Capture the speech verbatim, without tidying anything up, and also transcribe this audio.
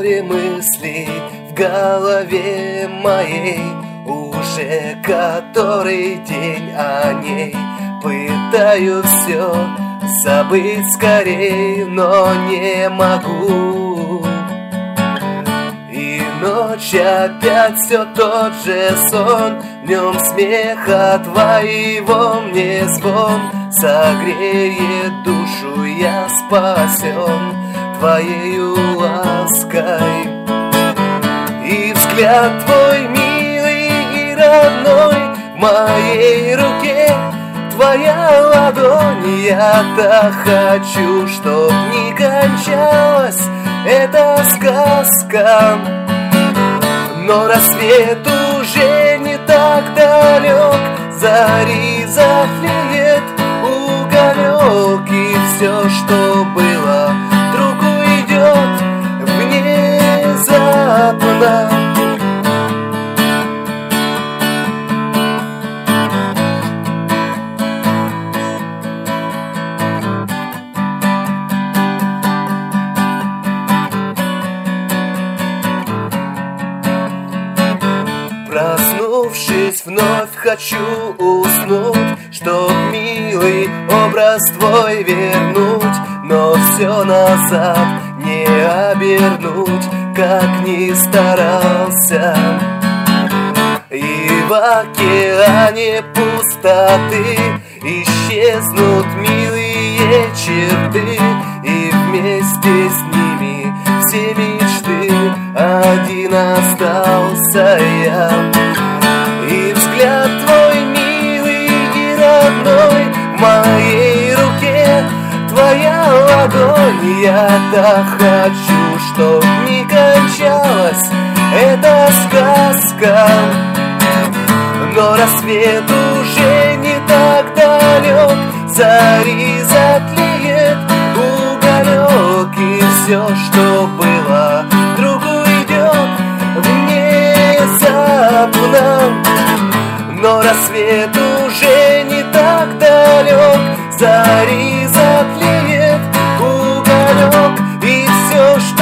Путали мысли в голове моей, уже который день о ней. Пытаюсь все забыть скорей, но не могу. И ночь опять все тот же сон, в нем смеха твоего мне звон. Согреет душу, я спасен твоею лаской. И взгляд твой милый и родной в моей руке, твоя ладонь. Я-то хочу, чтоб не кончалась эта сказка. Но рассвет уже не так далек, зари затлеет уголек. И все, что было, вдруг уйдет внезапно. Проснувшись, вновь хочу уснуть, чтоб милый образ твой вернуть. Но все назад не обернуть, как ни старался. И в океане пустоты исчезнут милые черты, и вместе с ними все мечты. Один остался я. И взгляд твой милый и родной в моей руке, твоя ладонь. Я-то хочу, чтоб не кончалась эта сказка. Но рассвет уже не так далек, зари затлеет уголек. И все, что было, вдруг уйдет внезапно. Но рассвет уже не так далек, зари затлеет уголек. И все, что